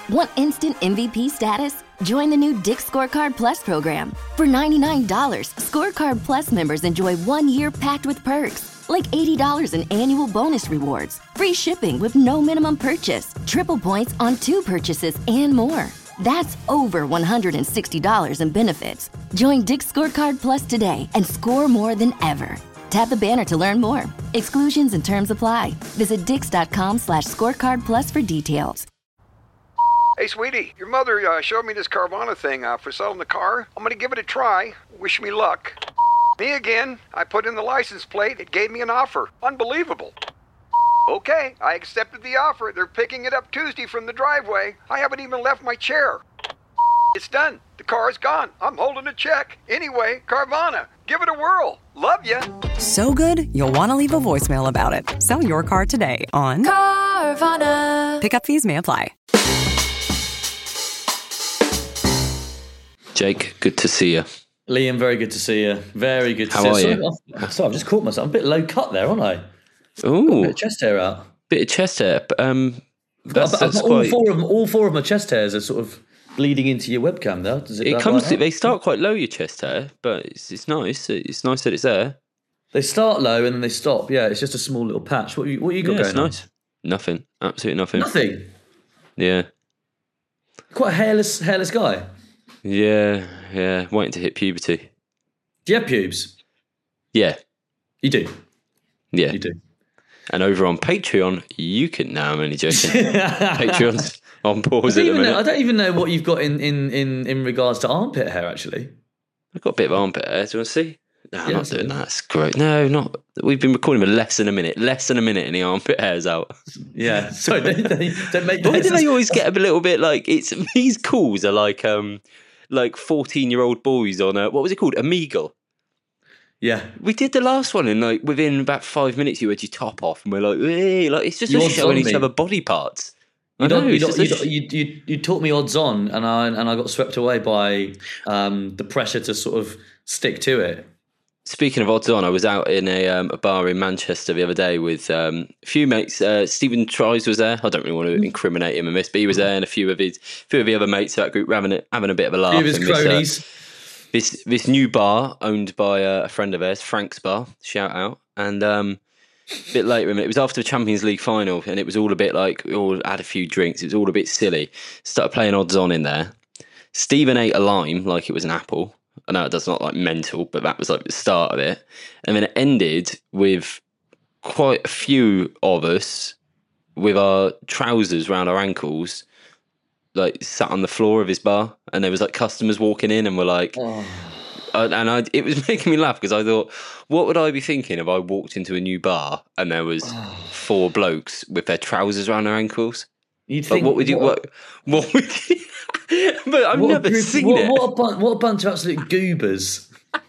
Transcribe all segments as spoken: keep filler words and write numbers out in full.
Want instant M V P status? Join the new Dick's Scorecard Plus program. For ninety-nine dollars, Scorecard Plus members enjoy one year packed with perks, like eighty dollars in annual bonus rewards, free shipping with no minimum purchase, triple points on two purchases, and more. That's over one hundred sixty dollars in benefits. Join Dick's Scorecard Plus today and score more than ever. Tap the banner to learn more. Exclusions and terms apply. Visit dix.com slash scorecard plus for details. Hey, sweetie, your mother uh, showed me this Carvana thing uh, for selling the car. I'm going to give it a try. Wish me luck. Me again. I put in the license plate. It gave me an offer. Unbelievable. Okay, I accepted the offer. They're picking it up Tuesday from the driveway. I haven't even left my chair. It's done. The car is gone. I'm holding a check. Anyway, Carvana, give it a whirl. Love ya. So good, you'll want to leave a voicemail about it. Sell your car today on Carvana. Pickup fees may apply. Jake, good to see you. Liam, very good to see you. Very good to How see are you. you? Sorry, sorry, I've just caught myself. I'm a bit low cut there, aren't I? Ooh, Got a bit of chest hair out. Bit of chest hair. But, um, that's, I've, that's I've, quite. all four of them, all four of my chest hairs are sort of bleeding into your webcam. Though does it? It that comes. like To, that? they start quite low, your chest hair, but it's it's nice. It's nice that it's there. They start low and then they stop. Yeah, it's just a small little patch. What you, what you got Yeah, going it's on? nice. Nothing. Absolutely nothing. Nothing. Yeah. Quite a hairless, hairless guy. Yeah. Yeah. Waiting to hit puberty. Do you have pubes? Yeah. You do. Yeah. You do. And over on Patreon, you can. No, I'm only joking. Patreon's on pause I at don't, the even minute. know, I don't even know what you've got in, in, in, in regards to armpit hair, actually. I've got a bit of armpit hair. Do you want to see? No, I'm Yeah, not let's doing have a that. It's great. No, not. We've been recording for less than a minute. Less than a minute, and the armpit hair's out. Yeah. Sorry, don't, don't, don't make Why do noises. they always get a little bit like it's these calls are like um like fourteen year old boys on a what was it called Omegle? Yeah. We did the last one and like within about five minutes you had your top off and we're like, hey, like it's just You us odds showing on each me. other body parts. I You, know, don't, you, it's don't, just you, a don't- sh- you, you, you taught me odds on, and I and I got swept away by um, the pressure to sort of stick to it. Speaking of odds on, I was out in a, um, a bar in Manchester the other day with um, a few mates. Uh, Stephen Tries was there. I don't really want to incriminate him in this, but he was there, and a few of his, few of the other mates of that group were having a, having a bit of a laugh. Few of his and this, uh, cronies. This this new bar owned by uh, a friend of ours, Frank's Bar. Shout out! And um, a bit later, it was after the Champions League final, and it was all a bit like we all had a few drinks. It was all a bit silly. Started playing odds on in there. Stephen ate a lime like it was an apple. I know that's not like mental, but that was like the start of it. And then it ended with quite a few of us with our trousers round our ankles, like sat on the floor of his bar, and there was like customers walking in, and we're like, Oh. uh, and I, it was making me laugh because I thought, what would I be thinking if I walked into a new bar and there was four blokes with their trousers around their ankles? You'd Like, think, what would you? What? What would you? But I've what a never group- seen what, it. What a, bun- what a bunch of absolute goobers.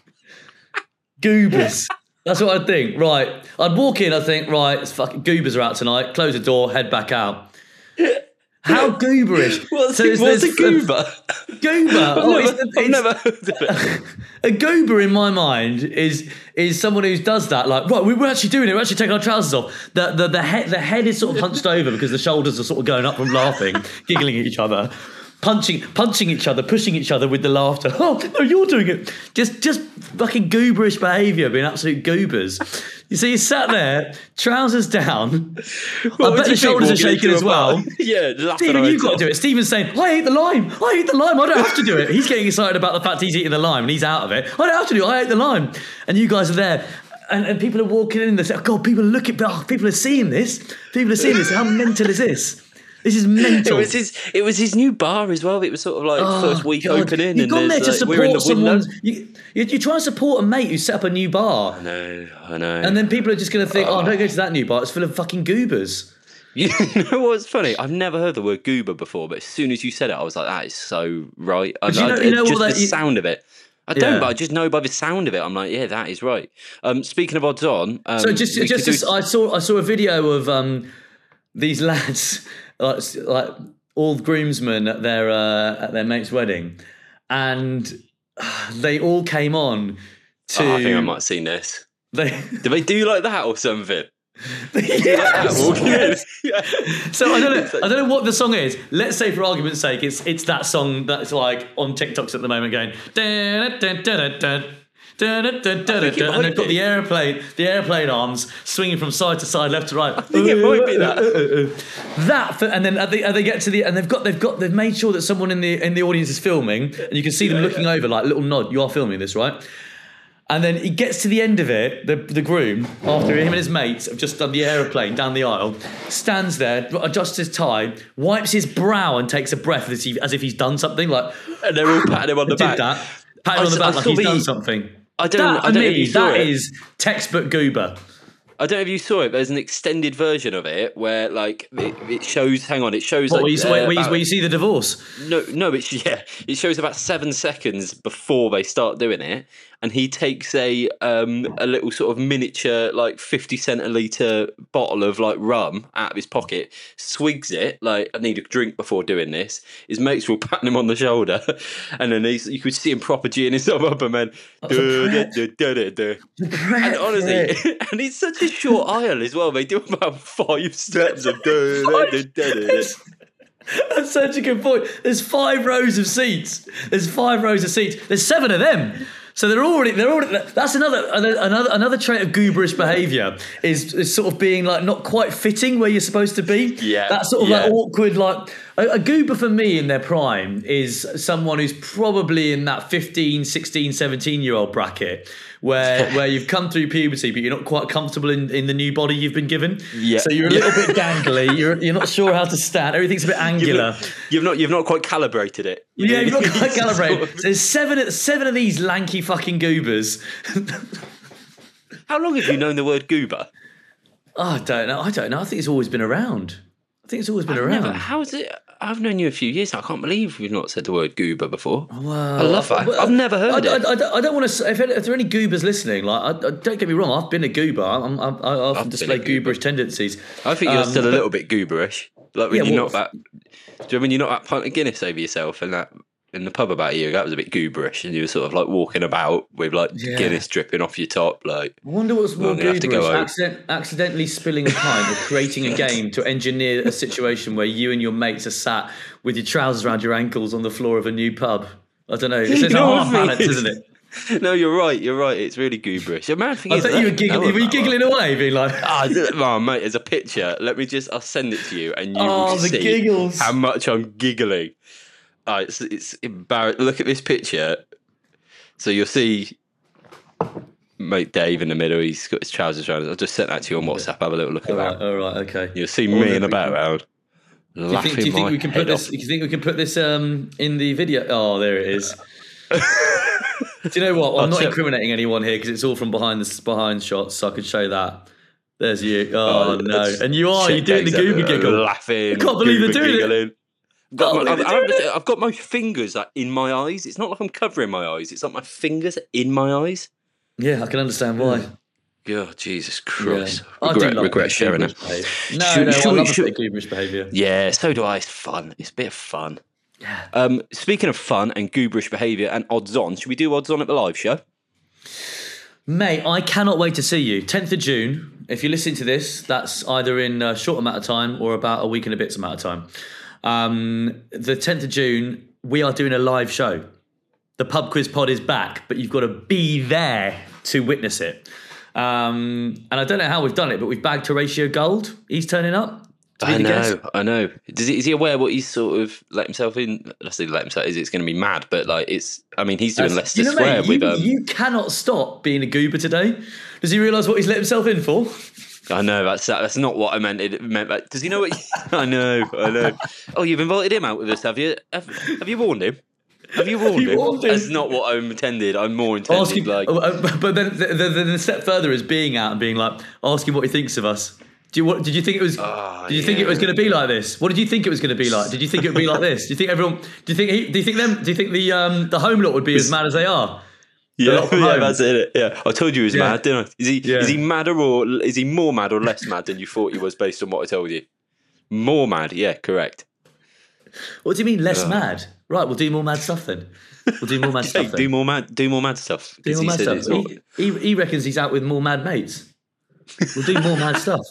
Goobers. That's what I'd think. Right. I'd walk in, I'd think, right, it's fucking goobers are out tonight. Close the door, head back out. How gooberish. What's, So it, it's- what's a there's- goober? Goober. I've, Oh, never, it's- I've it's- never heard of it. A goober in my mind is is someone who does that. Like, right, we we're actually doing it. We're actually taking our trousers off. The the the head the head is sort of hunched over because the shoulders are sort of going up from laughing, giggling at each other, punching punching each other, pushing each other with the laughter. Oh no, you're doing it. Just just fucking gooberish behaviour, being absolute goobers. You see, you sat there, trousers down. What I would bet you the think shoulders are walking shaking into as a bar? well. Yeah, laughing Stephen, our you've heads got to off. do it. Stephen's saying, I ate the lime. I ate the lime. I don't have to do it. He's getting excited about the fact he's eating the lime and he's out of it. I don't have to do it. I ate the lime. And you guys are there. And, and people are walking in and they say, oh, God, people are looking. Oh, people are seeing this. People are seeing this. How mental is this? This is It mental. was his. It was his new bar as well. It was sort of like Oh, first week God. opening, You've and gone there there's, to like, we're in support the window. someone. You, you, you try and support a mate who set up a new bar. I know, I know. And then people are just going to think, oh, don't go to that new bar. It's full of fucking goobers. You know what's funny? I've never heard the word goober before, but as soon as you said it, I was like, that is so right. I, But you know- I- you know just what that- the you- sound of it. I don't, Yeah. but I just know by the sound of it. I'm like, yeah, that is right. Um, speaking of odds on, um, So just, we just, could do- just I saw, I saw a video of um, these lads, like, like all groomsmen at their uh, at their mate's wedding, and they all came on to. Oh, I think I might have seen this. They, Do they do like that or something? Yes. Walking in. Yeah. So I don't know. I don't know what the song is. Let's say, for argument's sake, it's it's that song that's like on TikToks at the moment, going. Da, da, da, da, da. Da, da, da, da, da, da, and they've got the airplane, the airplane arms swinging from side to side, left to right. I think it might be that. That, for, and then they, they get to the, and they've got, they've got, they've made sure that someone in the in the audience is filming, and you can see them looking over, like little nod. You are filming this, right? And then he gets to the end of it, the the groom, after him and his mates have just done the aeroplane down the aisle, stands there, adjusts his tie, wipes his brow, and takes a breath as, he, as if he's done something. Like, and they're all patting him on the did back. That, patting him on the back like he's done something. I don't. That, I don't to know if me, you saw that it. is textbook goober. I don't know if you saw it, but there's an extended version of it where, like, it, it shows. Hang on, it shows. What, like, where, you, uh, where, you, about- where you see the divorce? No, no, it's yeah. It shows about seven seconds before they start doing it, and he takes a um a little sort of miniature like fifty centiliter bottle of like rum out of his pocket, swigs it like I need a drink before doing this. His mates will pat him on the shoulder, and then he's you could see him proper G'ing himself up and man. And honestly, and it's such a short aisle as well. They do about five steps of. That's such a good point. There's five rows of seats. There's five rows of seats. There's seven of them. So they're already, they're already. That's another, another, another trait of gooberish behaviour is, is sort of being like not quite fitting where you're supposed to be. Yeah, that sort of yeah. like awkward, like a, a goober for me in their prime is someone who's probably in that fifteen, sixteen, seventeen year old bracket. Where where you've come through puberty, but you're not quite comfortable in, in the new body you've been given. Yeah. So you're a little bit gangly. You're you're not sure how to stand. Everything's a bit angular. You've not you've not, you've not quite calibrated it. Yeah, you've not quite calibrated. So there's seven seven of these lanky fucking goobers. How long have you known the word goober? Oh, I don't know. I don't know. I think it's always been around. I think it's always been I've around. Never, how is it? I've known you a few years. I can't believe you've not said the word goober before. Well, I love that. I, I've never heard I, it. I, I, I don't want to. If, if there are any goobers listening, like, I, I, don't get me wrong. I've been a goober. I'm, I'm, I often I've display been a goober. gooberish tendencies. I think you're Um, still a but- little bit gooberish. Like when Yeah, you well- knock that. Do you know when you knock that pint of Guinness over yourself and that in the pub about a year ago? That was a bit gooberish, and you were sort of like walking about with like Yeah. Guinness dripping off your top. Like, I wonder what's more I'm gonna have to go gooberish, home. accident, accidentally spilling a pint or creating a game to engineer a situation where you and your mates are sat with your trousers around your ankles on the floor of a new pub. I don't know. It's, it's a know what hard I mean? balance, isn't it? no, you're right. You're right. It's really gooberish. The mad thing I is, bet you were giggling, were you giggling away, being like, Ah, oh, mate, there's a picture. Let me just, I'll send it to you and you Oh, will the see giggles. how much I'm giggling. Oh, it's it's embarrassing. Look at this picture. So you'll see mate Dave in the middle. He's got his trousers around. I'll just send that to you on WhatsApp. Have a little look at all right, that. all right, okay. You'll see Wonder me if in the we can- background. Do you think, do you think we can put this? Do you think we can put this um, in the video? Oh, there it is. Do you know what? I'm not check- incriminating anyone here because it's all from behind the behind shots, so I could show that. There's you. Oh, Oh, no! that's- And you are you doing the Dave's goober over there giggle? laughing. I can't believe they're goober doing it. giggling. I've got, Can't my, believe I've, they're I've, doing I've got my fingers like in my eyes. It's not like I'm covering my eyes. It's like my fingers are in my eyes. Yeah, I can understand why. God, Jesus Christ! Yeah. I do Regret, love regret a bit of sharing it. gooberish behaviour. No, Should- no, should I we- love a should- bit of gooberish behaviour. Yeah, so do I. It's fun. It's a bit of fun. Um, speaking of fun and gooberish behaviour and odds on, should we do odds on at the live show? Mate, I cannot wait to see you. tenth of June. If you're listening to this, that's either in a short amount of time or about a week and a bit's amount of time. Um, the tenth of June, we are doing a live show. The Pub Quiz Pod is back, but you've got to be there to witness it. Um, and I don't know how we've done it, but we've bagged Horatio Gold. He's turning up. To be I the know, guest. I know. Does he, is he aware what he's sort of let himself in? Let's say let himself. Is it's going to be mad? But like, it's. I mean, he's doing That's- Leicester you know, Square mate, with. you, Um, you cannot stop being a goober today. Does he realise what he's let himself in for? I know that's that's not what I meant. It meant that. Does he know what? I know, I know. Oh, you've invited him out with us, have you? Have, have you warned him? Have you warned you him? warned him? That's not what I intended. I'm more intended Ask him, like. oh, uh, but then the, the, the step further is being out and being like, ask him what he thinks of us. Do you, what, did you think it was? Oh, did you think it yeah. was going to be like this? What did you think it was going to be like? Did you think it would be like this? Do you think everyone? Do you think? He, do you think them? Do you think the um, the home lot would be as mad as they are? Yeah, lot from yeah, home. that's it. Yeah, I told you he was Yeah. mad, didn't I? Is he Yeah. is he madder or is he more mad or less mad than you thought he was based on what I told you? More mad, yeah, correct. What do you mean less mad? Right, we'll do more mad stuff then. We'll do more mad Hey, stuff then. do more mad, do more mad stuff. Do 'Cause more he mad said stuff. it's not- He, he, he reckons he's out with more mad mates. We'll do more mad stuff.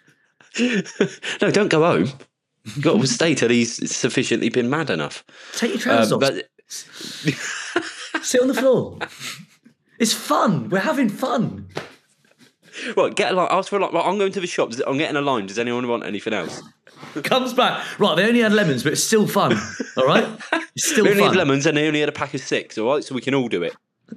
No, don't go home. You've got to stay till he's sufficiently been mad enough. Take your trousers Um, off. but Sit on the floor. It's fun. We're having fun. right, get a line. Ask for a line. Right, I'm going to the shops. I'm getting a line. Does anyone want anything else? Comes back. Right, they only had lemons, but it's still fun. All right? It's still We only fun. had lemons and they only had a pack of six, all right? So we can all do it.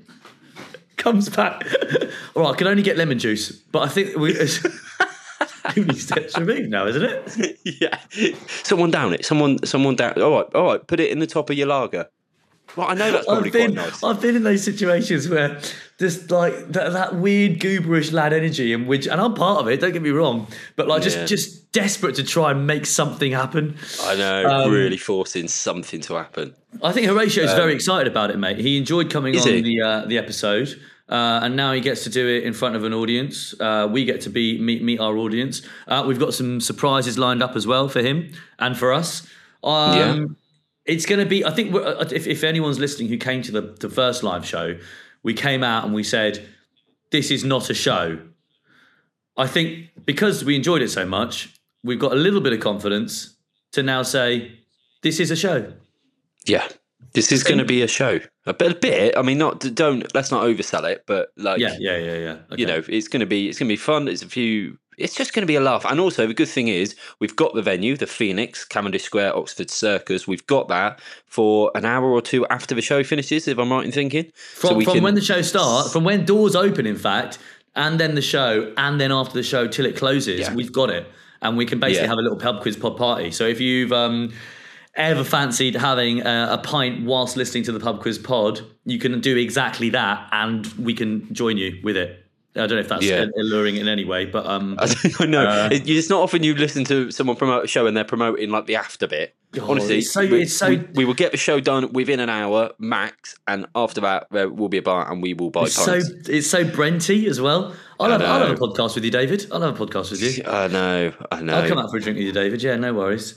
Comes back. All right, I can only get lemon juice, but I think we... Only steps removed now, isn't it? Yeah. Someone down it. Someone someone down. All right, all right. Put it in the top of your lager. Well, I know that's probably I've been, quite nice. I've been in those situations where just like that, that weird gooberish lad energy, and which, and I'm part of it. Don't get me wrong, but like just Yeah. just desperate to try and make something happen. I know, Um, really forcing something to happen. I think Horatio's very excited about it, mate. He enjoyed coming Is on he? the uh, the episode, uh, and now he gets to do it in front of an audience. Uh, we get to be meet meet our audience. Uh, we've got some surprises lined up as well for him and for us. Um, Yeah. It's going to be. I think we're, if if anyone's listening who came to the the first live show, we came out and we said, "This is not a show." I think because we enjoyed it so much, we've got a little bit of confidence to now say, "This is a show." Yeah. This is going to be a show. A bit, a bit. I mean, not don't. Let's not oversell it, but like, Yeah, yeah, yeah, yeah. Okay. you know, it's going to be it's going to be fun. It's a few. It's just going to be a laugh. And also, the good thing is, we've got the venue, the Phoenix, Cavendish Square, Oxford Circus. We've got that for an hour or two after the show finishes, if I'm right in thinking. From, we from can- when the show starts, from when doors open, in fact, and then the show, and then after the show till it closes, Yeah. we've got it. And we can basically Yeah. have a little pub quiz pod party. So if you've um, ever fancied having a, a pint whilst listening to the pub quiz pod, you can do exactly that, and we can join you with it. I don't know if that's Yeah. alluring in any way, but um, I don't know. Uh, It- it's not often you listen to someone promote a show and they're promoting like the after bit. Oh, Honestly, it's so- we, it's so- we, we will get the show done within an hour max, and after that there will be a bar and we will buy it's so pints. it's so Brenty as well. I'll I have, I'll have a know. podcast with you, David. I'll have a podcast with you. I know, I know. I'll come out for a drink with you, David. Yeah, no worries.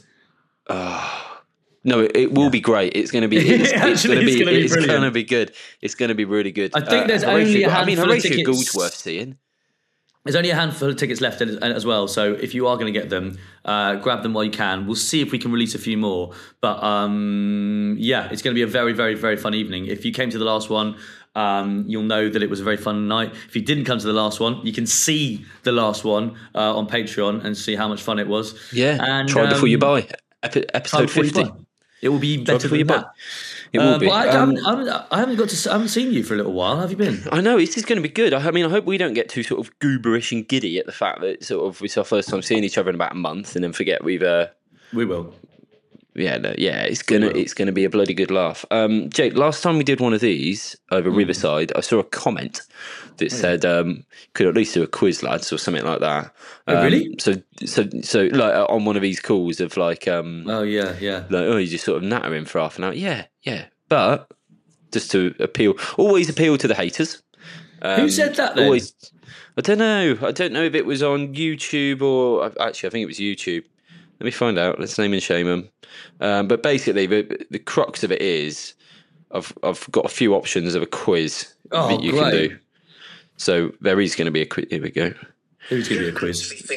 No, it, it will be great. It's going to be. It's, It it's actually going to is be. gonna be It's brilliant. going to be good. It's going to be really good. I think there's Horatio- only a I mean, handful of Horatio tickets. Gould's worth seeing. There's only a handful of tickets left as as well, so if you are going to get them, uh, grab them while you can. We'll see if we can release a few more. But um, yeah, it's going to be a very, very, very fun evening. If you came to the last one, um, you'll know that it was a very fun night. If you didn't come to the last one, you can see the last one uh, on Patreon and see how much fun it was. Yeah, and, try before you um, buy. Epi- try episode before you fifty. buy. It will be better before you than buy. that. It will Uh, be. but I, I, Um, haven't, I, haven't, I haven't got to. I haven't seen you for a little while. Have you been? I know this is going to be good. I mean, I hope we don't get too sort of gooberish and giddy at the fact that sort of it's our first time seeing each other in about a month, and then forget we've. Uh, We will. yeah, no, yeah, it's gonna will. it's gonna be a bloody good laugh. Um, Jake, last time we did one of these over Hmm. Riverside, I saw a comment that said um, could at least do a quiz, lads, or something like that. Oh, Um, really? So, so, so, like uh, on one of these calls of like, um, Oh yeah, yeah. like, oh, you just sort of nattering for half an hour. Yeah, yeah, but just to appeal, always appeal to the haters. Um, Who said that then? Always. I don't know. I don't know if it was on YouTube or actually, I think it was YouTube. Let me find out. Let's name and shame them. Um, but basically, the, the crux of it is, I've I've got a few options of a quiz Oh, that you great. can do. So there is going to be a quiz. Here we go. Who's going to be a quiz?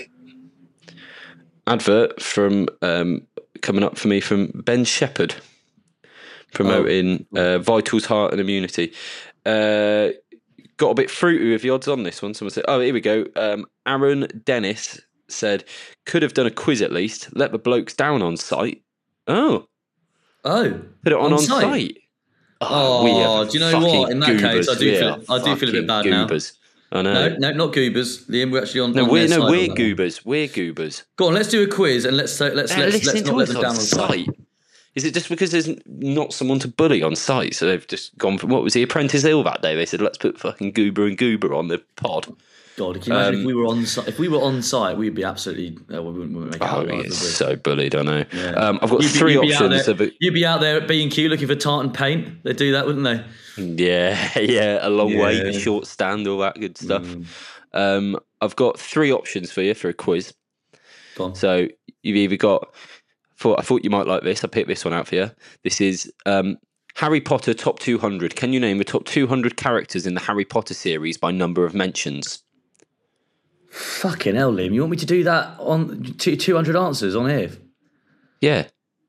Advert from um, coming up for me from Ben Shepherd, promoting Oh. uh, Vitals, Heart and Immunity. Uh, got a bit fruity with the odds on this one. Someone said, "Oh, here we go." Um, Aaron Dennis said, "Could have done a quiz at least. Let the blokes down on site." Oh, Oh, put it on On on site? site. Oh, we are do you know fucking what? In that case, I do We feel- are I do feel a bit fucking bad now. goobers. I know. no, no, not goobers. Liam, we're actually on. No, on we're their no, side we're on that one. goobers. We're goobers. Go on, let's do a quiz and let's let's let's, They're let's, listening not to let us them down on on site. site. Is it just because there's not someone to bully on site, so they've just gone for what was the Apprentice Hill that day? They said, "Let's put fucking Goober and Goober on the pod." God, can you imagine Um, if we were on site? If we were on site, we'd be absolutely. Uh, we wouldn't, we wouldn't make it Oh, out we alive, get would we? so bullied. I know. Yeah. Um, I've got You'd be- three you'd be out options. there- Of it. You'd be out there at B and Q looking for tartan paint. They'd do that, wouldn't they? Yeah, yeah, a long wait, a Yeah. short stand, all that good stuff. Mm. Um, I've got three options for you for a quiz. Go on. So you've either got. Thought I thought you might like this. I picked this one out for you. This is um, Harry Potter top two hundred. Can you name the top two hundred characters in the Harry Potter series by number of mentions? Fucking hell, Liam. You want me to do that on two hundred answers on here? Yeah.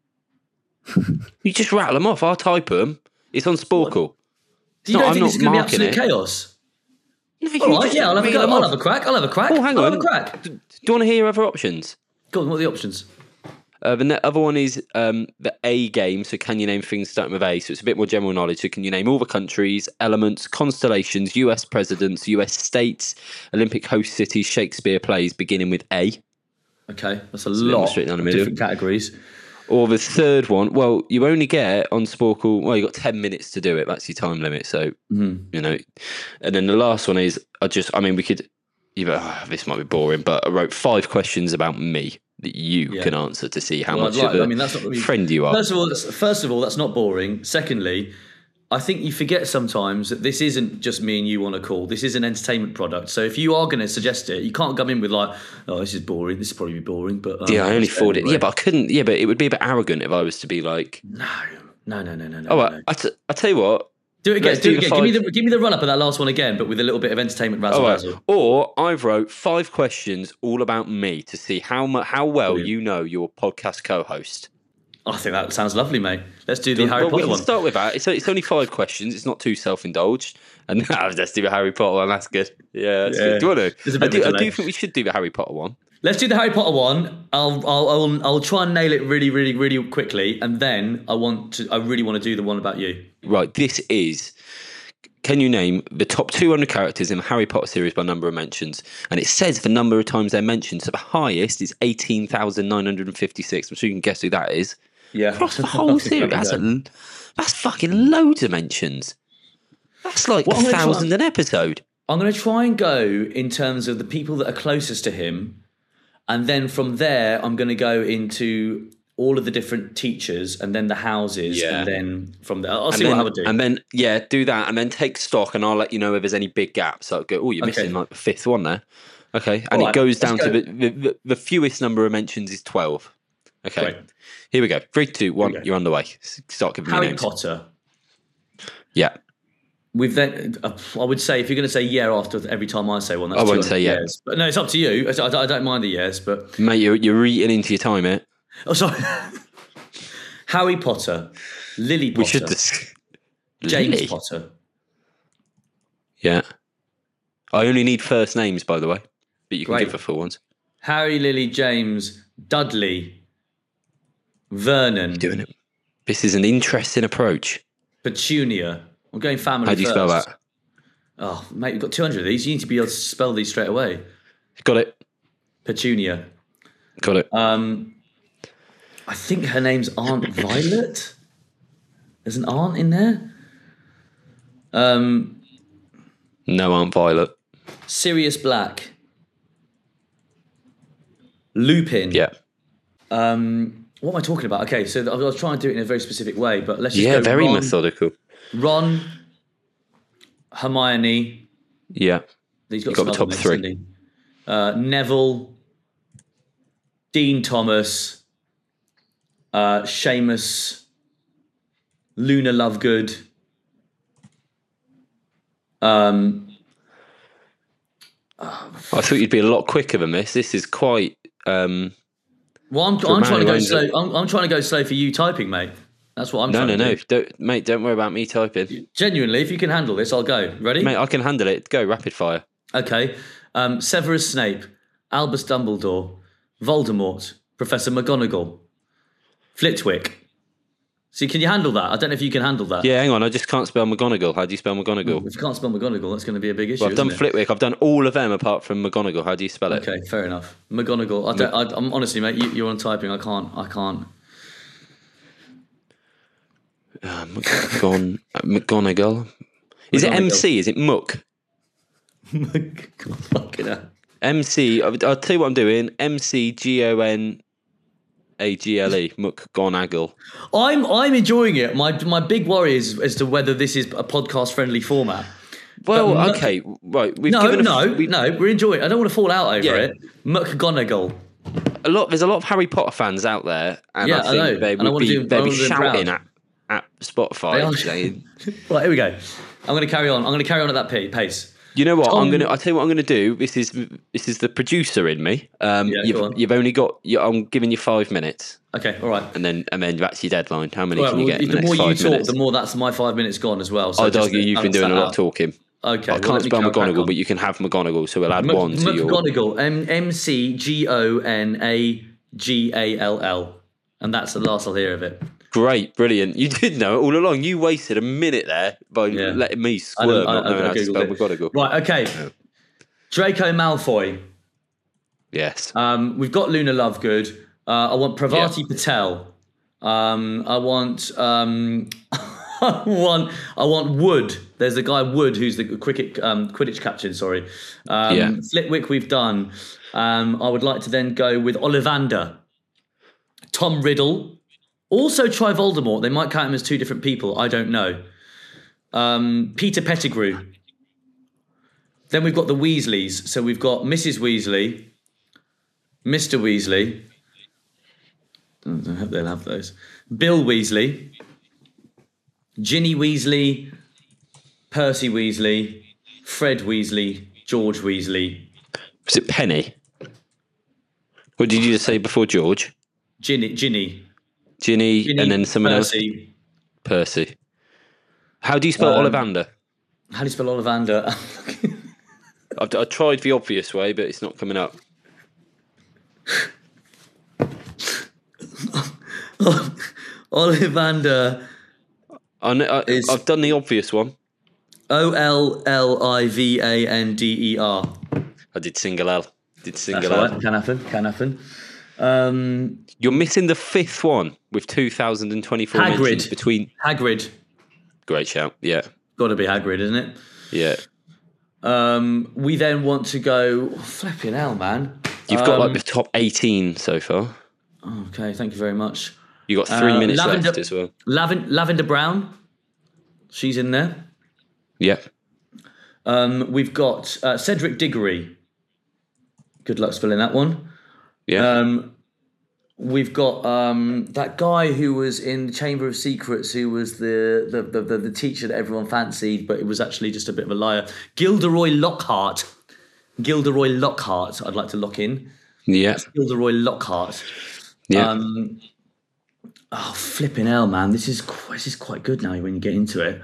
You just rattle them off. I'll type them. It's on Sporkle. It's You not, don't I'm think not this is going to be marking absolute it. chaos? No, you All right, just yeah, I'll have, a reel go. them I'll off. have a crack. I'll have a crack. Oh, hang I'll on. have a crack. Do you want to hear other options? Go on, what are the options? Uh, the ne- other one is um, the A game. So can you name things starting with A? So it's a bit more general knowledge. So can you name all the countries, elements, constellations, U S presidents, U S states, Olympic host cities, Shakespeare plays beginning with A? Okay, that's a bit more lot straight down the of middle. different categories. Or the third one, well, you only get on Sporkle, well, you got ten minutes to do it. That's your time limit. So, Mm-hmm. you know, and then the last one is, I just, I mean, we could, either, oh, this might be boring, but I wrote five questions about me that you Yeah. can answer to see how Well, much I'd like- of a I mean, that's not really- friend you are. First of all, that's, first of all, that's not boring. Secondly, I think you forget sometimes that this isn't just me and you on a call. This is an entertainment product. So if you are going to suggest it, you can't come in with like, "Oh, this is boring. This is probably be boring." But um, Yeah, I only it's thought it. anyway. Yeah, but I couldn't. Yeah, but it would be a bit arrogant if I was to be like, no, no, no, no, no. oh, no, I, no. I, t- I tell you what. Do it again. let's Do do it the again. Give me five- the give me the run up of that last one again, but with a little bit of entertainment razzle Oh, right. dazzle. Or I wrote five questions all about me to see how mu- how well Brilliant. you know your podcast co-host. I think that sounds lovely, mate. Let's do the Well, Harry we Potter can one. start with that. It's, it's only five questions. It's not too self-indulged. And now let's do the Harry Potter one. That's good. Yeah, that's Yeah. good. Do you want There's a to? I bit do, of a I do delay. think we should do the Harry Potter one. Let's do the Harry Potter one. I'll I'll I'll, I'll try and nail it really, really, really quickly, and then I want to. I really want to do the one about you. Right, this is... Can you name the top two hundred characters in the Harry Potter series by number of mentions? And it says the number of times they're mentioned. So the highest is eighteen thousand nine hundred fifty-six. I'm sure you can guess who that is. Yeah, Across the whole series. That's, a, that's fucking loads of mentions. That's like What a I'm gonna try- thousand an episode. I'm going to try and go in terms of the people that are closest to him, and then from there, I'm going to go into all of the different teachers, and then the houses, Yeah. and then from there, I'll And see then, what I would do. and then, yeah, do that. And then take stock and I'll let you know if there's any big gaps. So I'll go, oh, you're Okay. missing like the fifth one there. Okay. And All it right, goes let's down to go. the, the, the, the fewest number of mentions is twelve. Okay. Great. Here we go. Three, two, one. Here we go. You're on the way. S- Start giving me Harry names. Potter. Yeah. We've then, uh, I would say, if you're going to say yeah after every time I say one, that's I won't two hundred say yeah. years. But no, it's up to you. I, I, I don't mind the yes, but Mate, you're, you're eating into your time, eh? oh, sorry. Harry Potter, Lily Potter, We should dis- James Lily? Potter. Yeah. I only need first names, by the way. But you can Great. give the full ones. Harry, Lily, James, Dudley, Vernon, Doing it. This is an interesting approach. Petunia. I'm going family How do you first. spell that? Oh, mate, you've got two hundred of these. You need to be able to spell these straight away. Got it. Petunia. Got it. Um, I think her name's Aunt Violet. There's an aunt in there. Um, No, Aunt Violet. Sirius Black. Lupin. Yeah. Um, what am I talking about? Okay, so I was trying to do it in a very specific way, but let's just Yeah, go very Ron, methodical. Ron, Hermione. Yeah. He's got, You got the some top other three. names, hasn't he? Uh, Neville, Dean Thomas, uh, Seamus, Luna Lovegood. Um, I thought you'd be a lot quicker than this. This is quite. Um, well, I'm, For a I'm man trying to who go owns slow. it. I'm, I'm trying to go slow for you typing, mate. That's what I'm no, trying no, to no, do. don't, mate. Don't worry about me typing, Genuinely, if you can handle this, I'll go. Ready? mate. I can handle it. Go rapid fire. Okay. Um, Severus Snape, Albus Dumbledore, Voldemort, Professor McGonagall, Flitwick. See, can you handle that? I don't know if you can handle that. Yeah, hang on. I just can't spell McGonagall. How do you spell McGonagall? If you can't spell McGonagall, that's going to be a big issue. Well, I've done isn't it? Flitwick. I've done all of them apart from McGonagall. How do you spell it? Okay, fair enough. McGonagall. I don't, I, I'm honestly, mate. You, you're on typing. I can't. I can't. Uh, McGon- uh, McGonagall. Is it McGonagall. M C? Is it Muck? Fucking hell. M C. I'll, I'll tell you what I'm doing. M C G O N A G L E. McGonagall. I'm I'm enjoying it. My my big worry is as to whether this is a podcast friendly format. Well, But Muck- okay, right. We've No, given a, no, we- no. We're enjoying it. I don't want to fall out over Yeah. it. McGonagall. a lot. There's a lot of Harry Potter fans out there, and Yeah, I I think know. they And I would wanna be do- I they'd be wanna do them proud. shouting at, at They Spotify are- saying, Right, here we go. I'm going to carry on. I'm going to carry on at that pa- pace. You know what? Tom- I'm gonna. I tell you what I'm gonna do. This is this is the producer in me. Um, Yeah, you've go on. you've only got. You, I'm giving you five minutes, Okay, all right. and then and then that's your deadline. How many All right, can you well, get in the, the next more you five talk, minutes? the more that's my five minutes gone as well. So I'd just argue to you've been balance doing a that lot of out. talking. Okay, I well, can't let me spell crack on. McGonagall, but you can have McGonagall, so we'll add M- one to your. McGonagall, M M C G O N A G A L L, and that's the last I'll hear of it. Great, brilliant. You did know it all along. You wasted a minute there by Yeah. letting me I squirm, don't- I- not knowing I how to Googled spell it. McGonagall. Right, okay. Draco Malfoy. Yes. Um, we've got Luna Lovegood. Uh, I want Pravati Patel. Um, I want. Um, I want. I want Wood. There's the guy Wood who's the cricket um, Quidditch captain. Sorry. Um, Yeah. Flitwick. We've done. Um, I would like to then go with Ollivander, Tom Riddle, also try Voldemort. They might count him as two different people. I don't know. Um, Peter Pettigrew. Then we've got the Weasleys. So we've got Missus Weasley, Mister Weasley. I hope they'll have those. Bill Weasley, Ginny Weasley, Percy Weasley, Fred Weasley, George Weasley. Was it Penny? What did you just say before George? Ginny, Ginny, Ginny, Ginny and then someone else? Percy. Percy. How do you spell Um, Ollivander? How do you spell Ollivander? I've, I tried the obvious way, but it's not coming up. Ollivander. I, kn- I, Is- I've done the obvious one. O L L I V A N D E R. I did single L. Did That's single L. right. Can happen. Can happen. Um, You're missing the fifth one with two thousand twenty-four Hagrid. mentions between. Hagrid. Great shout. Yeah. Got to be Hagrid, isn't it? Yeah. Um, we then want to go. Oh, flipping hell, man. You've got like Um, the top eighteen so far. Okay, thank you very much. You got three Uh, minutes Lavender, left as well. Lavin, Lavender Brown. She's in there. Yeah. Um, we've got uh, Cedric Diggory. Good luck spelling that one. Yeah. Um, we've got um, that guy who was in the Chamber of Secrets, who was the the, the, the the teacher that everyone fancied, but it was actually just a bit of a liar. Gilderoy Lockhart. Gilderoy Lockhart. I'd like to lock in. yeah. Gilderoy Lockhart. Yeah. Um, oh, flipping hell, man! This is qu- this is quite good now when you get into it.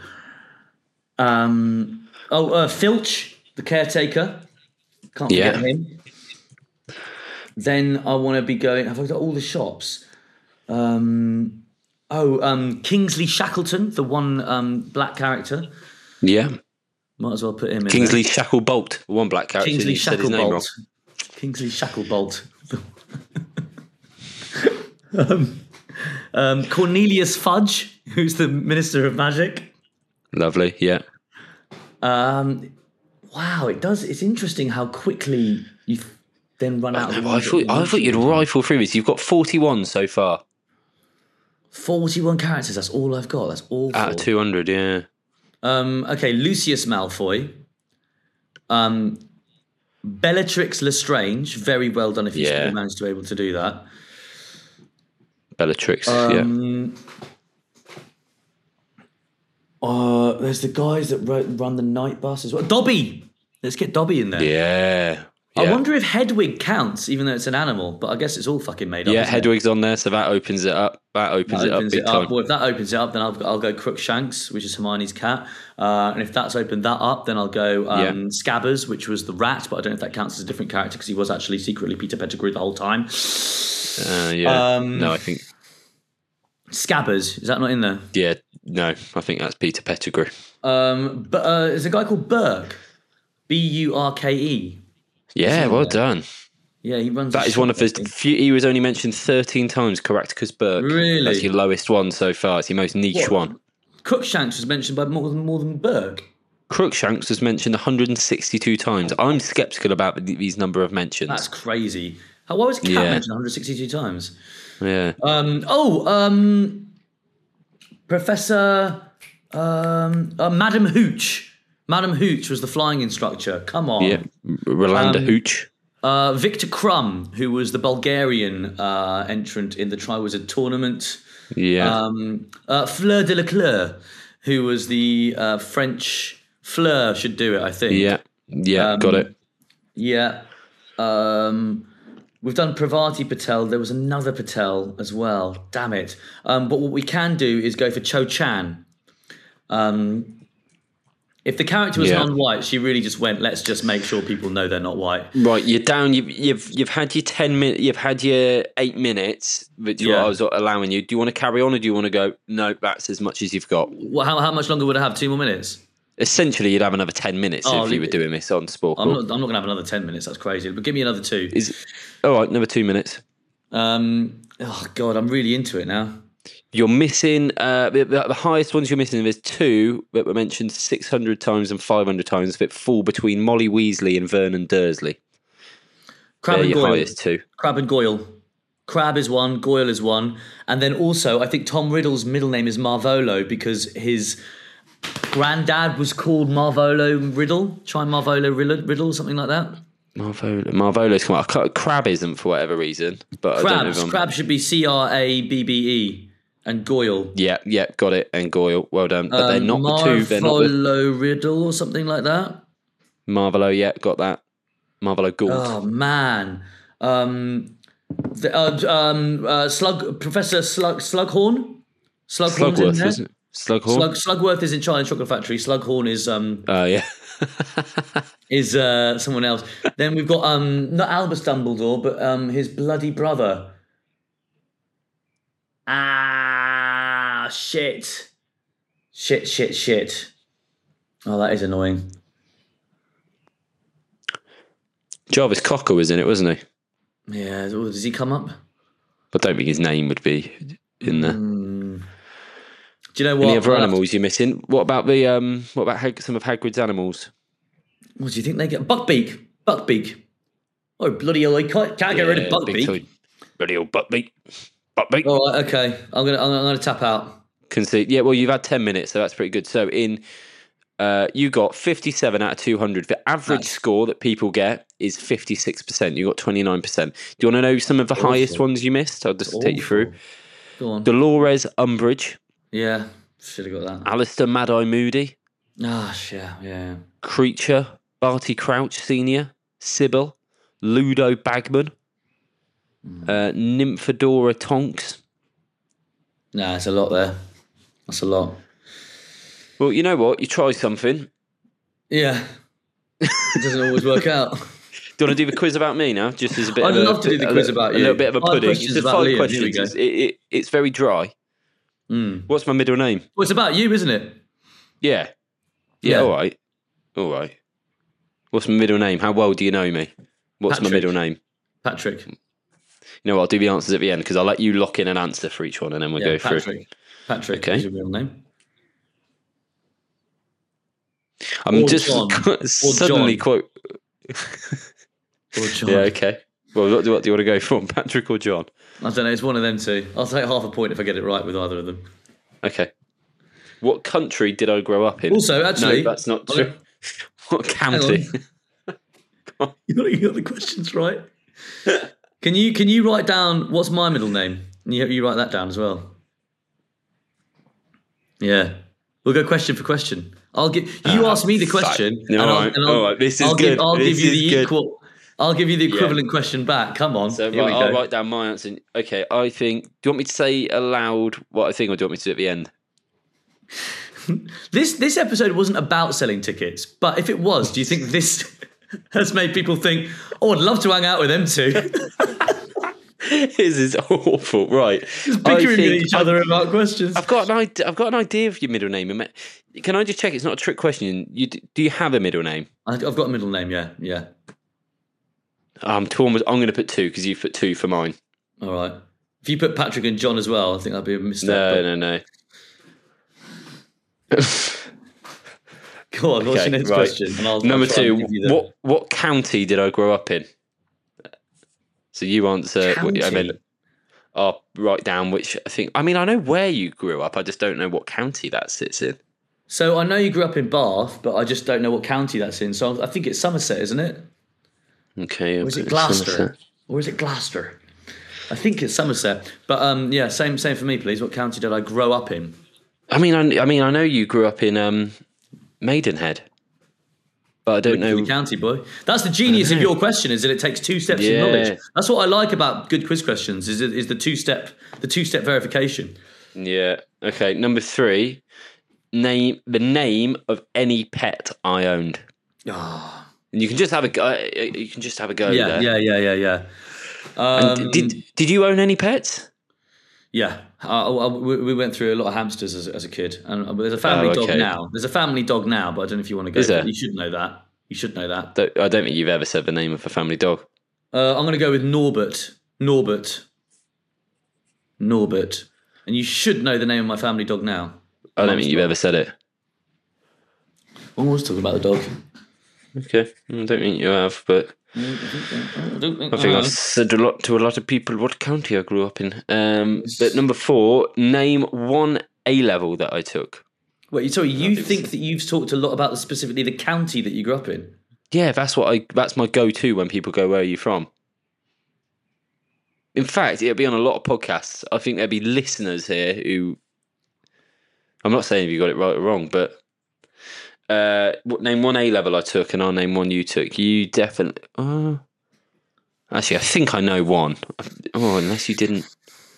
Um, oh, uh, Filch, the caretaker. Can't forget Yeah. him. Then I want to be going. Have I got all the shops? Um, oh, um, Kingsley Shackleton, the one um, black character. yeah. Might as well put him in. Kingsley there. Shacklebolt, one black character. Kingsley you said his name wrong. Shacklebolt. Kingsley Shacklebolt. um, um, Cornelius Fudge, who's the Minister of Magic. Lovely. Yeah. Um, wow, it does. It's interesting how quickly you then run out. No, of but I ones that thought you I thought you'd mentioned. rifle through this. You've got forty-one so far forty-one characters. That's all I've got. That's awful. out of two hundred. Yeah. Um, okay, Lucius Malfoy. Um, Bellatrix Lestrange. Very well done if you Yeah. managed to be able to do that. Bellatrix. yeah. Um, uh, there's the guys that wrote, run the night bus as well. Dobby! Let's get Dobby in there. Yeah. I Yeah. wonder if Hedwig counts, even though it's an animal, but I guess it's all fucking made up. Yeah, isn't it? Hedwig's on there, so that opens it up. That opens That it up opens big it up. time. Well, if that opens it up, then I'll, I'll go Crookshanks, which is Hermione's cat. Uh, and if that's opened that up, then I'll go um, Yeah. Scabbers, which was the rat, but I don't know if that counts as a different character because he was actually secretly Peter Pettigrew the whole time. Uh, yeah. Um, no, I think. Scabbers, is that not in there? Yeah. No, I think that's Peter Pettigrew. Um, but uh, there's a guy called Burke, B U R K E. Yeah, well done. Yeah, he runs. That a is one shop, of his I think. few. He was only mentioned thirteen times. Caractacus Burke. Really? That's your lowest one so far. It's your most niche What? one. Crookshanks was mentioned by more than more than Burke. Crookshanks was mentioned one hundred sixty-two times. I'm sceptical about th- these number of mentions. That's crazy. How, why was Cat Yeah. mentioned one hundred sixty-two times? yeah. Um, oh, um, Professor um, uh, Madam Hooch. Madam Hooch was the flying instructor. Come on. yeah. Rolanda um, Hooch. Uh, Victor Crumb, who was the Bulgarian uh, entrant in the Triwizard Tournament. Yeah. Um, uh, Fleur de la Claire, who was the uh, French. Fleur should do it, I think. yeah. Yeah, Um, got it. Yeah. Um, we've done Pravati Patel. There was another Patel as well. Damn it. Um, but what we can do is go for Cho Chan. Um, if the character was Yeah. non-white, she really just went, let's just make sure people know they're not white. Right, you're down. You've you've you've had your ten minutes. You've had your eight minutes, which is what Yeah. I was allowing you. Do you want to carry on, or do you want to go? No, that's as much as you've got. Well, how, how much longer would I have? Two more minutes? Essentially, you'd have another ten minutes Oh, if you were li- doing this on Sport. I'm not, I'm not going to have another ten minutes. That's crazy. But give me another two. Is all right. Another two minutes. Um, oh, God, I'm really into it now. You're missing uh, the, the highest ones you're missing. There's two that were mentioned six hundred times and five hundred times that fall between Molly Weasley and Vernon Dursley. Crab They're and your Goyle. highest two. Crab and Goyle. Crab is one, Goyle is one. And then also, I think Tom Riddle's middle name is Marvolo because his granddad was called Marvolo Riddle. Try Marvolo Riddle, Riddle something like that. Marvolo. Marvolo's come out. Crab isn't for whatever reason, but I don't know Crabs. if I'm... Crab should be C R A B B E. And Goyle. Yeah, yeah, got it. And Goyle, well done. But they're Um, not the two. They're not the Marvolo Riddle or something like that. Marvolo. Yeah, got that. Marvolo Gould. Oh, man. Um, the, uh, um, uh, Slug, Professor Slug, Slughorn? Slughorn's in Slugworth, there? isn't it? Slughorn. Slug, Slugworth is in Charlie Chocolate Factory. Slughorn is um Oh yeah. is uh someone else. Then we've got um not Albus Dumbledore, but um his bloody brother. Ah shit. Shit, shit, shit. Oh, that is annoying. Jarvis Cocker was in it, wasn't he? Yeah, oh, does he come up? But I don't think his name would be in there. Do you know what? Any other I'll have animals you're missing? What about the um? What about Hag- some of Hagrid's animals? to- What do you think they get? Buckbeak. Buckbeak. Oh, bloody hell, I can't, can't get rid of big Buckbeak. toy. Bloody old Buckbeak. Buckbeak. All right, okay. I'm gonna I'm gonna, I'm gonna tap out. Concede. Yeah, well, you've had ten minutes, so that's pretty good. So in, uh, you got fifty-seven out of two hundred. The average Nice. score that people get is fifty-six percent. You got twenty-nine percent. Do you want to know some of the highest ones you missed? I'll just take you through. Go on. Dolores Umbridge, Yeah, should have got that. Alistair Mad-Eye Moody, Ah, yeah, yeah. Creature, Barty Crouch Senior, Sybil, Ludo Bagman, uh, Nymphadora Tonks. Nah, it's a lot there. That's a lot. Well, you know what? You try something. Yeah. It doesn't always work out. Do you want to do the quiz about me now? Just as a bit. I'd of a, love to do the a quiz li- about a you. little bit of a Five pudding. questions It's just about five Liam. Here we questions. go. It's, it, it, it's very dry. What's my middle name? Well, it's about you, isn't it? Yeah. Yeah. Yeah. All right. All right. What's my middle name? How well do you know me? What's my Patrick. middle name? Patrick. You know what? I'll do the answers at the end because I'll let you lock in an answer for each one and then we'll Yeah, go through. Patrick. Patrick Okay. is your real name. I'm Or just John. Or suddenly John. quite. Or John. Yeah. Okay. Well, what do, what do you want to go for, Patrick or John? I don't know. It's one of them two. I'll take half a point if I get it right with either of them. Okay. What country did I grow up in? Also, actually- no, that's not I- true. What county? You got, you got the questions right. Can you can you write down what's my middle name? You, you write that down as well. Yeah, we'll go question for question. I'll give you Ah, ask me the fuck. question. No, and I'll, alright, and I'll, alright, this is I'll good. Give, I'll This give you is the good. equal. I'll give you the equivalent question back. Come on. So Here right, we I'll go. write down my answer. Okay, I think. Do you want me to say aloud what I think, or do you want me to do it at the end? This this episode wasn't about selling tickets, but if it was, do you think this has made people think, "Oh, I'd love to hang out with them two"? This is awful. Right, Just I bickering at think each other about questions. I've got an idea. I've got an idea of your middle name. Am I- Can I just check? It's not a trick question. You do you have a middle name? I- I've got a middle name. Yeah, yeah. I'm torn. with- I'm going to put two because you put two for mine. All right. If you put Patrick and John as well, I think that'd be a mistake. No, but- no, no. Go on, what's Okay, your next right. question? And I'll, Number I'll try and two. give you the- What what county did I grow up in? So you answer. what- I mean, County? I'll write down which I think. I mean, I know where you grew up. I just don't know what county that sits in. So I know you grew up in Bath, but I just don't know what county that's in. So I think it's Somerset, isn't it? Okay. Or is it Gloucester? Or is it Gloucester? I think it's Somerset. But um, yeah, same same for me, please. What county did I grow up in? I mean, I, I mean, I know you grew up in um, Maidenhead. but I don't Look know. the county, boy. That's the genius of your question, is that it takes two steps Yeah. of knowledge. That's what I like about good quiz questions, is, it, is the two-step the two-step verification. Yeah. Okay. Number three. Name the name of any pet I owned. Oh. And you can just have a go. You can just have a go Yeah, there. yeah, yeah, yeah, yeah. And Um, did Did you own any pets? Yeah, uh, uh, we, we went through a lot of hamsters as, as a kid, and uh, there's a family Oh, dog okay. now. There's a family dog now, but I don't know if you want to go. Is there? You should know that. You should know that. Don't- I don't think you've ever said the name of a family dog. Uh, I'm going to go with Norbert. Norbert. Norbert. And you should know the name of my family dog now. I don't Mum's think you've dog. ever said it. I was talking about the dog. Okay, I don't think you have, but I don't think I think I've said a lot to a lot of people what county I grew up in. Um, but number four, name one A level that I took. Wait, sorry, you think that you've talked a lot about the, specifically the county that you grew up in? Yeah, that's what I. That's my go-to when people go, "Where are you from?" In fact, it'll be on a lot of podcasts. I think there'll be listeners here who. I'm not saying if you got it right or wrong, but uh, what- name one A level I took, and I'll name one you took. You definitely. Uh, actually, I think I know one. Oh, unless you didn't.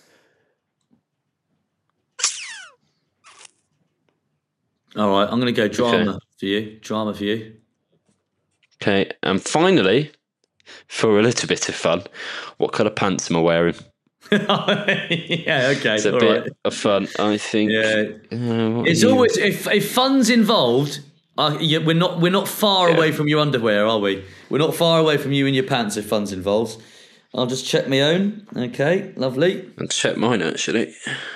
All right, I'm going to go drama Okay. for you. Drama for you. Okay, and finally, for a little bit of fun, what colour pants am I wearing? yeah, okay. It's a all bit right. of fun, I think. Yeah. Uh, what It's are you- always if if fun's involved. Uh, yeah, we're not we're not far Yeah. away from your underwear, are we? We're not far away from you and your pants if fun's involved. I'll just check my own. Okay, lovely. Let's check mine actually.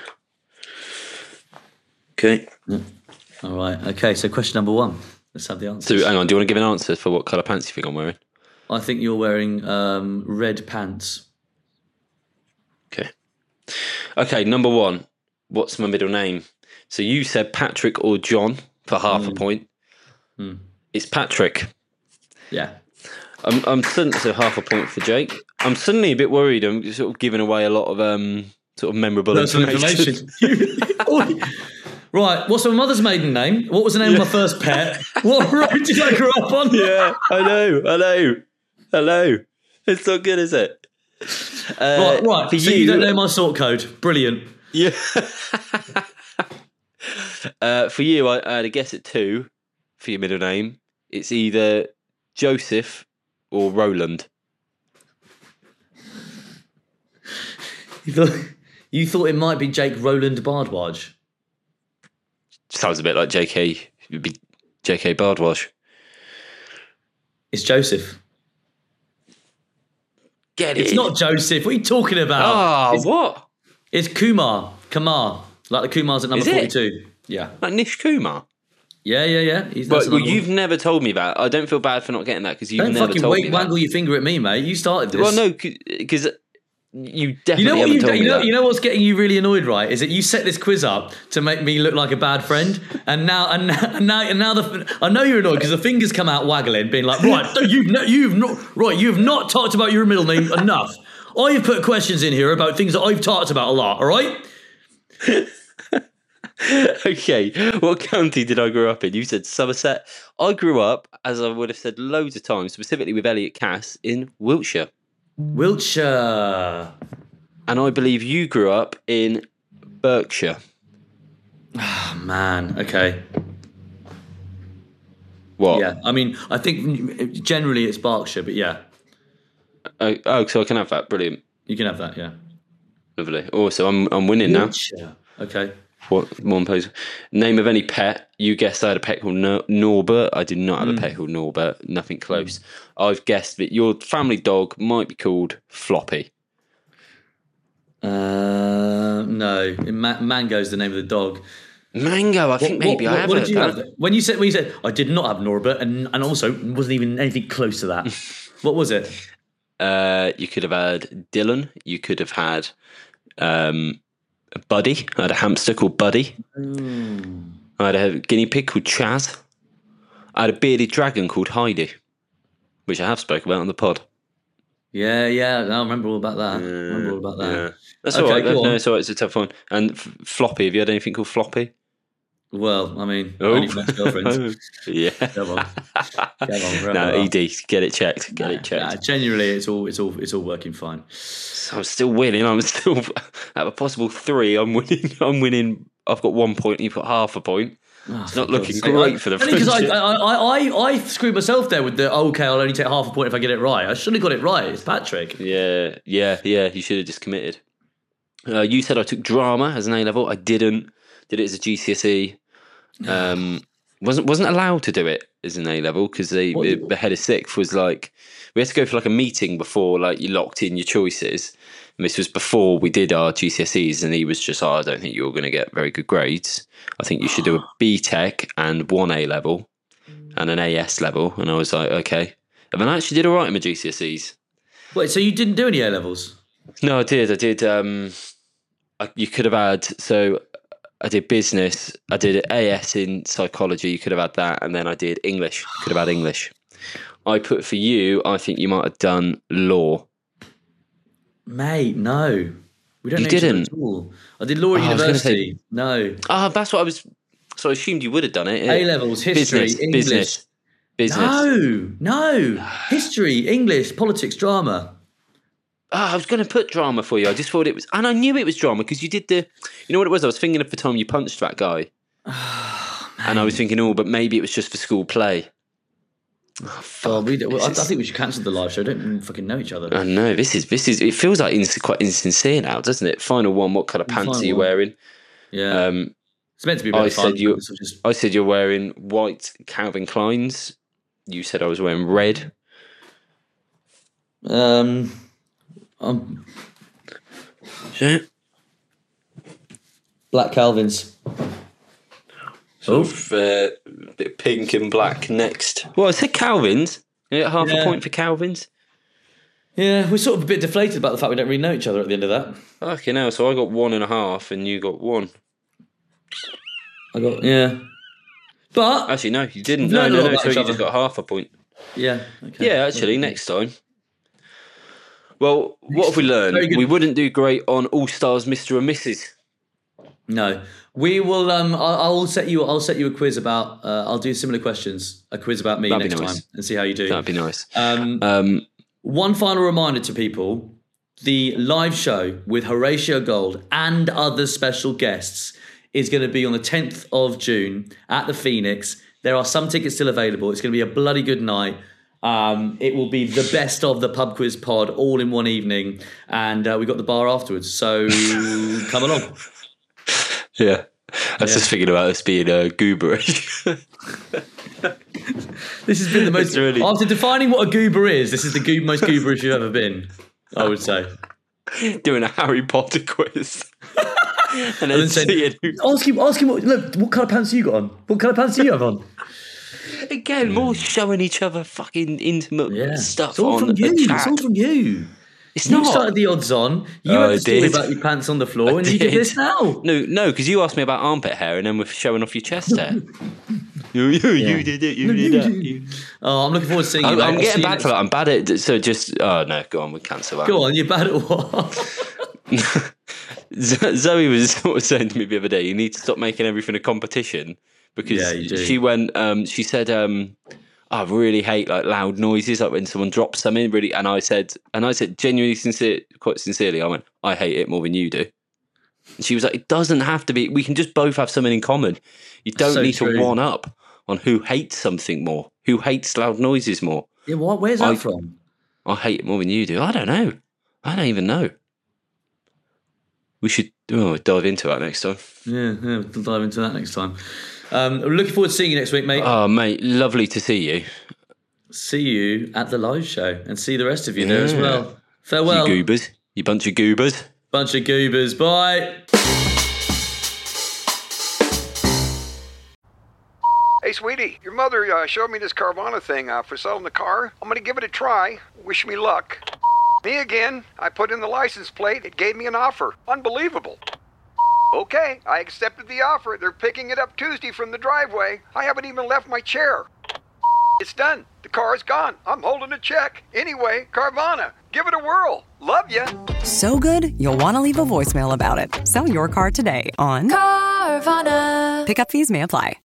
Okay. All right. Okay. So question number one. Let's have the answer. So hang on, do you want to give an answer for what colour pants you think I'm wearing? I think you're wearing um, red pants. Okay. Okay, number one. What's my middle name? So you said Patrick or John for half a point. It's Patrick. Yeah. I'm I'm suddenly so half a point for Jake. I'm suddenly a bit worried. I'm sort of giving away a lot of um sort of memorable Personal information. information. Oi. Right. What's my mother's maiden name? What was the name of my first pet? What road did I grow up on? Yeah, I know, I know, I know. It's not good, is it? Uh, Right. Right. For So you, don't know my sort code. Brilliant. Yeah. uh, for you, I, I had a guess at two for your middle name. It's either Joseph or Roland. You thought, you thought it might be Jake Roland Bardwaj. Sounds a bit like J K. It'd be J K Bardwaj. It's Joseph. Get it? It's not Joseph. What are you talking about? Ah, it's, what? it's Kumar. Kumar. Like the Kumars at number Is it? forty-two. Yeah. Like Nish Kumar? Yeah, yeah, yeah. He's Well, that's well, another you've one. never told me that. I don't feel bad for not getting that because you've Don't never fucking told wait, me that. wangle your finger at me, mate. You started this. Well, no, because you definitely You know what haven't you told you me know that. you know what's getting you really annoyed, right? Is that you set this quiz up to make me look like a bad friend, and now and now and now, and now the I know you're annoyed because the fingers come out waggling, being like, right, you've no, you've not right, you've not talked about your middle name enough. I've put questions in here about things that I've talked about a lot. All right. Okay, what county did I grow up in? You said Somerset. I grew up, as I would have said loads of times, specifically with Elliot Cass, in Wiltshire. Wiltshire. And I believe you grew up in Berkshire. Oh, man. Okay. What? Yeah. I mean, I think generally it's Berkshire, but yeah, Oh, oh, so I can have that. Brilliant. you can have that. Yeah. Lovely. Oh, so I'm, I'm winning now. Wiltshire. Okay. What one pose? Name of any pet. You guessed I had a pet called Nor- Norbert. I did not have a pet called Norbert. Nothing close. I've guessed that your family dog might be called Floppy. Uh, no, Ma- Mango's the name of the dog. Mango. I think maybe I have what heard did you that. have? When you said when you said I did not have Norbert, and and also wasn't even anything close to that. What was it? Uh, you could have had Dylan. You could have had um, Buddy. I had a hamster called Buddy. I had a guinea pig called Chaz. I had a bearded dragon called Heidi, which I have spoke about on the pod. Yeah, yeah, I remember all about that. I remember all about that. Yeah. That's Okay, all right. go No, on. it's all right. It's a tough one. And f- Floppy. Have you had anything called Floppy? Well, I mean, Oh. only for ex-girlfriends. Yeah. Come on. Come on, bro. No, E D, get it checked. Get Nah, it checked. nah, genuinely, it's all, it's all, it's all working fine. So I'm still winning. I'm still out of a possible three. I'm winning. I'm winning. I've got one point. You've got half a point. Oh, It's not for looking God's sake. great I- for the only 'cause I, friendship. I, I, I, I screwed myself there with the, okay, I'll only take half a point if I get it right. I should have got it right. It's Patrick. Yeah, yeah, yeah. You should have just committed. Uh, you said I took drama as an A level. I didn't. Did it as a G C S E. Um, wasn't wasn't allowed to do it as an A level because they What? the, the head of sixth was like, we had to go for like a meeting before like you locked in your choices. And this was before we did our G C S Es, and he was just, oh, I don't think you're going to get very good grades. I think you should do a B Tech and one A level and an A S level. And I was like, okay. And then I actually did all right in my G C S Es. Wait, so you didn't do any A levels? No, I did. I did. Um, I, you could have had, so I did business. I did A S in psychology. You could have had that. And then I did English. Could have had English. I put for you, I think you might have done law. Mate, no. We don't You know each other didn't? at all. I did law at Oh, I was gonna say- university. No. Ah, that's what I was. So I assumed you would have done it. A levels, history, business, English. business, business. No, no. History, English, politics, drama. Ah, I was going to put drama for you. I just thought it was, and I knew it was drama because you did the. You know what it was? I was thinking of the time you punched that guy, and I was thinking, oh, but maybe it was just for school play. Oh, fuck. Oh, we, well, I, I This is- think we should cancel the live show. Don't even fucking know each other. I know this is this is. It feels like ins- quite insincere now, doesn't it? Final one. What kind of pants Final are you one. wearing? Yeah. Um, it's meant to be a bit I of fun. said you- but this was just, I said you're wearing white Calvin Kleins. You said I was wearing red. um, um, Shit. Black Calvins. Sort of, uh, bit pink and black next. Well, I said Calvin's. You get half Yeah. a point for Calvin's. Yeah, we're sort of a bit deflated about the fact we don't really know each other at the end of that. Fucking hell, so I got one and a half and you got one. I got, yeah. But, Actually, no, you didn't. We've No, learned a no, lot no, about so each you other. just got half a point. yeah. Okay. Yeah, actually, next time. Well, what have we Very learned? good. We wouldn't do great on All Stars Mister and Missus No, we will. Um, I'll, I'll set you. I'll set you a quiz about. Uh, I'll do similar questions. A quiz about me That'd be next nice. time and see how you do. That'd be nice. Um, Um, one final reminder to people: the live show with Horatio Gold and other special guests is going to be on the tenth of June at the Phoenix. There are some tickets still available. It's going to be a bloody good night. Um, it will be the best of the pub quiz pod all in one evening, and uh, we got the bar afterwards. So come along. yeah. I was Yeah. just thinking about us being uh, gooberish. This has been the most. It's really- After defining what a goober is, this is the goob, most gooberish you've ever been. I would say. Doing a Harry Potter quiz. and then, And then said, seeing who- ask him. Ask him. What, look, what colour pants you got on? What colour pants do you have on? Again, more showing each other fucking intimate Yeah, stuff it's all on from the you. chat. It's all from you. It's You not. started the odds on. You Oh, had I the story did. about your pants on the floor, and you did did. this now. No, no, because you asked me about armpit hair, and then we're showing off your chest hair. you, you, you did it. You No, did you that. did. You- Oh, I'm looking forward to seeing you. I'm, mate. I'm I'll see getting you bad next- for that. I'm bad at it. So just, oh no, go on, we cancel that. Go on, you're bad at what? Z- Zoe was sort of saying to me the other day, you need to stop making everything a competition because Yeah, you do. she went. Um, she said, um, "I really hate like loud noises, like when someone drops something." Really, and I said, and I said, genuinely sincere, quite sincerely, I went, "I hate it more than you do." And she was like, "It doesn't have to be. We can just both have something in common. You don't So need true. to one up on who hates something more, who hates loud noises more. Yeah, what? Where's that I- from? I hate it more than you do. I don't know. I don't even know. We should oh, dive into that next time." Yeah, yeah, we'll dive into that next time. Um, I'm looking forward to seeing you next week, mate. Oh, mate, lovely to see you. See you at the live show and see the rest of you there as Yeah. well. Farewell. You goobers. You bunch of goobers. Bunch of goobers. Bye. Hey, sweetie, your mother uh, showed me this Carvana thing uh, for selling the car. I'm going to give it a try. Wish me luck. Me again. I put in the license plate. It gave me an offer. Unbelievable. Okay, I accepted the offer. They're picking it up Tuesday from the driveway. I haven't even left my chair. It's done. The car's gone. I'm holding a check. Anyway, Carvana, give it a whirl. Love ya. So good, you'll want to leave a voicemail about it. Sell your car today on Carvana. Pickup fees may apply.